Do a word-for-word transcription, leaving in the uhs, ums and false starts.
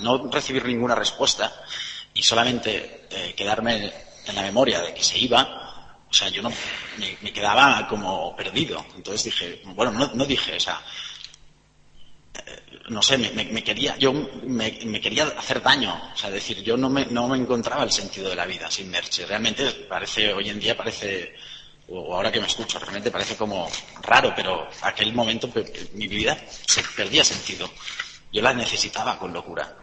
no recibir ninguna respuesta y solamente eh, quedarme en la memoria de que se iba, o sea, yo no me, me quedaba como perdido. Entonces dije, bueno, no, no dije, o sea, eh, no sé, me, me, me quería, yo me, me quería hacer daño, o sea, decir, yo no me, no me encontraba el sentido de la vida sin Merche. Realmente parece, hoy en día parece, o ahora que me escucho, realmente parece como raro, pero aquel momento mi vida se perdía sentido. Yo la necesitaba con locura.